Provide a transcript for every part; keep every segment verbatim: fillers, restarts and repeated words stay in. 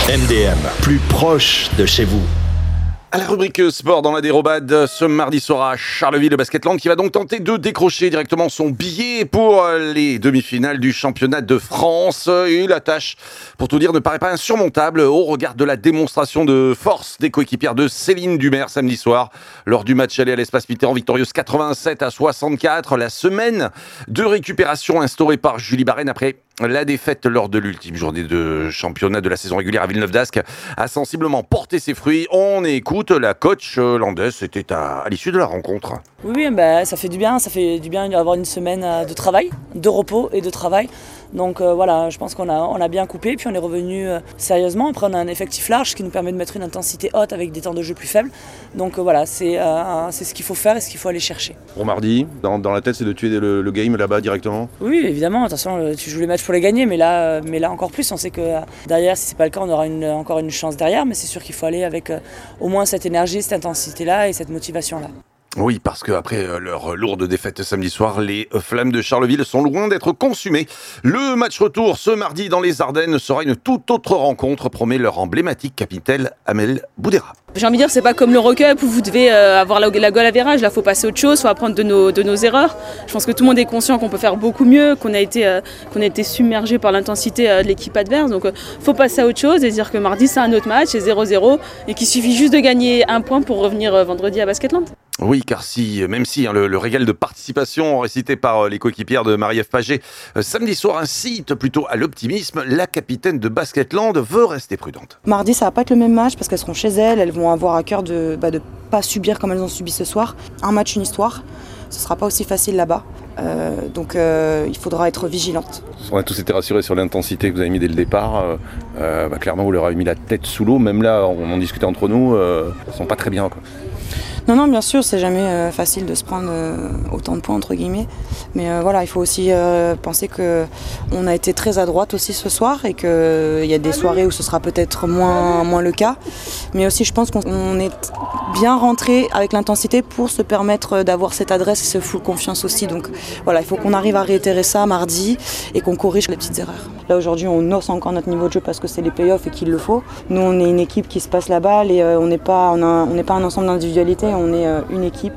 M D M, plus proche de chez vous. À la rubrique sport dans la dérobade, ce mardi soir à Charleville, le Basketland qui va donc tenter de décrocher directement son billet pour les demi-finales du championnat de France. Et la tâche, pour tout dire, ne paraît pas insurmontable au regard de la démonstration de force des coéquipières de Céline Dumer samedi soir. Lors du match aller à l'Espace Mitterrand, victorieuse quatre-vingt-sept à soixante-quatre. La semaine de récupération instaurée par Julie Barène après la défaite lors de l'ultime journée de championnat de la saison régulière à Villeneuve-d'Ascq a sensiblement porté ses fruits. On écoute la coach landaise, c'était à, à l'issue de la rencontre. Oui, oui bah, ça fait du bien, ça fait du bien d'avoir une semaine de travail, de repos et de travail. Donc euh, voilà, je pense qu'on a, on a bien coupé, puis on est revenu euh, sérieusement. Après, on a un effectif large qui nous permet de mettre une intensité haute avec des temps de jeu plus faibles. Donc euh, voilà, c'est, euh, c'est ce qu'il faut faire et ce qu'il faut aller chercher. Pour mardi, dans, dans la tête, c'est de tuer le, le game là-bas directement ? Oui, évidemment. Attention, tu joues les matchs pour les gagner, mais là, mais là encore plus. On sait que derrière, si c'est pas le cas, on aura une, encore une chance derrière. Mais c'est sûr qu'il faut aller avec euh, au moins cette énergie, cette intensité-là et cette motivation-là. Oui, parce qu'après leur lourde défaite samedi soir, les Flammes de Charleville sont loin d'être consumées. Le match retour ce mardi dans les Ardennes sera une toute autre rencontre, promet leur emblématique capitaine Amel Boudera. J'ai envie de dire, c'est pas comme l'Eurocup où vous devez euh, avoir la, la goal average. Là, faut passer à autre chose, faut apprendre de nos, de nos erreurs. Je pense que tout le monde est conscient qu'on peut faire beaucoup mieux, qu'on a été, euh, qu'on a été submergé par l'intensité euh, de l'équipe adverse. Donc, euh, faut passer à autre chose et dire que mardi, c'est un autre match, c'est zéro zéro et qu'il suffit juste de gagner un point pour revenir euh, vendredi à Basketland. Oui, car si, même si hein, le, le régal de participation récité par euh, les coéquipières de Marie-Ève Paget euh, samedi soir incite plutôt à l'optimisme, la capitaine de Basketland veut rester prudente. Mardi, ça va pas être le même match parce qu'elles seront chez elles, elles vont avoir à cœur de bah, de pas subir comme elles ont subi ce soir. Un match, une histoire, ce sera pas aussi facile là-bas. Euh, donc euh, il faudra être vigilante. On a tous été rassurés sur l'intensité que vous avez mis dès le départ. Euh, euh, bah, clairement, vous leur avez mis la tête sous l'eau. Même là, on en discutait entre nous, euh, ils sont pas très bien, quoi. Non, non, bien sûr, c'est jamais euh, facile de se prendre euh, autant de points, entre guillemets. Mais euh, voilà, il faut aussi euh, penser qu'on a été très à droite aussi ce soir et qu'il euh, y a des soirées où ce sera peut-être moins, moins le cas. Mais aussi, je pense qu'on est bien rentré avec l'intensité pour se permettre d'avoir cette adresse et ce full confiance aussi. Donc voilà, il faut qu'on arrive à réitérer ça mardi et qu'on corrige les petites erreurs. Là, aujourd'hui, on hausse encore notre niveau de jeu parce que c'est les playoffs et qu'il le faut. Nous, on est une équipe qui se passe la balle et euh, on n'est pas, on a, on n'est pas un ensemble d'individualités. On est une équipe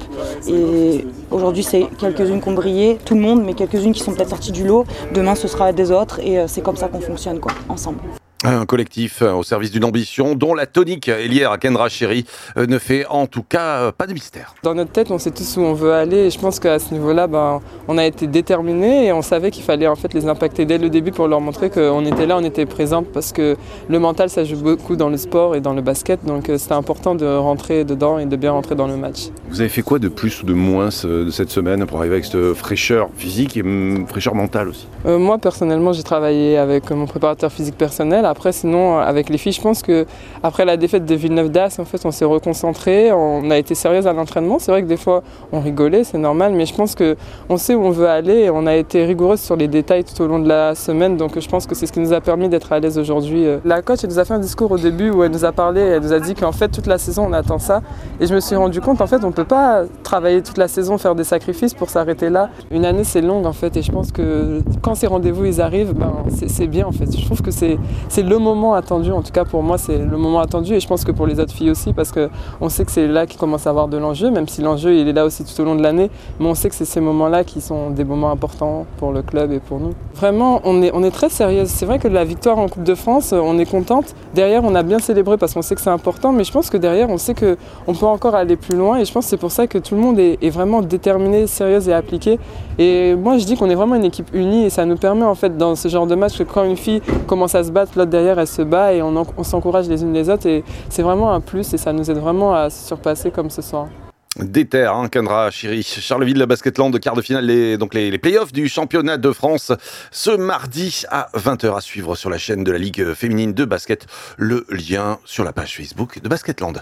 et aujourd'hui c'est quelques-unes qui ont brillé, tout le monde, mais quelques-unes qui sont peut-être sorties du lot. Demain ce sera des autres et c'est comme ça qu'on fonctionne quoi, ensemble. Un collectif au service d'une ambition dont la tonique est liée à Kendra Chéry ne fait en tout cas pas de mystère. Dans notre tête, on sait tous où on veut aller et je pense qu'à ce niveau-là, ben, on a été déterminés et on savait qu'il fallait en fait les impacter dès le début pour leur montrer qu'on était là, on était présents parce que le mental, ça joue beaucoup dans le sport et dans le basket, donc c'était important de rentrer dedans et de bien rentrer dans le match. Vous avez fait quoi de plus ou de moins de cette semaine pour arriver avec cette fraîcheur physique et fraîcheur mentale aussi ? euh, Moi, personnellement, j'ai travaillé avec mon préparateur physique personnel. Après, sinon, avec les filles, je pense qu'après la défaite de Villeneuve-d'Ascq, en fait, on s'est reconcentré, on a été sérieuse à l'entraînement. C'est vrai que des fois, on rigolait, c'est normal, mais je pense qu'on sait où on veut aller et on a été rigoureuse sur les détails tout au long de la semaine. Donc, je pense que c'est ce qui nous a permis d'être à l'aise aujourd'hui. La coach, elle nous a fait un discours au début où elle nous a parlé, elle nous a dit qu'en fait, toute la saison, on attend ça. Et je me suis rendu compte, en fait, on ne peut pas travailler toute la saison, faire des sacrifices pour s'arrêter là. Une année, c'est long, en fait, et je pense que quand ces rendez-vous, ils arrivent, ben, c'est, c'est bien, en fait. Je trouve que c'est, c'est le moment attendu, en tout cas pour moi c'est le moment attendu et je pense que pour les autres filles aussi parce qu'on sait que c'est là qu'il commence à avoir de l'enjeu, même si l'enjeu il est là aussi tout au long de l'année, mais on sait que c'est ces moments-là qui sont des moments importants pour le club et pour nous. Vraiment on est, on est très sérieuse, c'est vrai que la victoire en Coupe de France, on est contente, derrière on a bien célébré parce qu'on sait que c'est important, mais je pense que derrière on sait qu'on peut encore aller plus loin et je pense que c'est pour ça que tout le monde est, est vraiment déterminé, sérieuse et appliqué et moi je dis qu'on est vraiment une équipe unie et ça nous permet en fait dans ce genre de match que quand une fille commence à se battre, l'autre derrière elle se bat et on, en, on s'encourage les unes les autres et c'est vraiment un plus et ça nous aide vraiment à se surpasser comme ce soir. Déter, hein, Kendra Chéry, Charleville, la Basketland, quart de finale, les, donc les, les playoffs du championnat de France ce mardi à vingt heures à suivre sur la chaîne de la Ligue féminine de basket. Le lien sur la page Facebook de Basketland.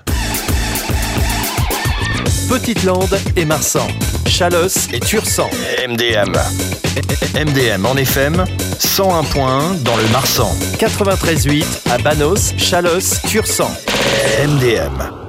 Petite Lande et Marsan, Chalosse et Tursan. M D M. M D M en F M, cent un point un dans le Marsan. quatre-vingt-treize virgule huit à Banos, Chalosse, Tursan. M D M.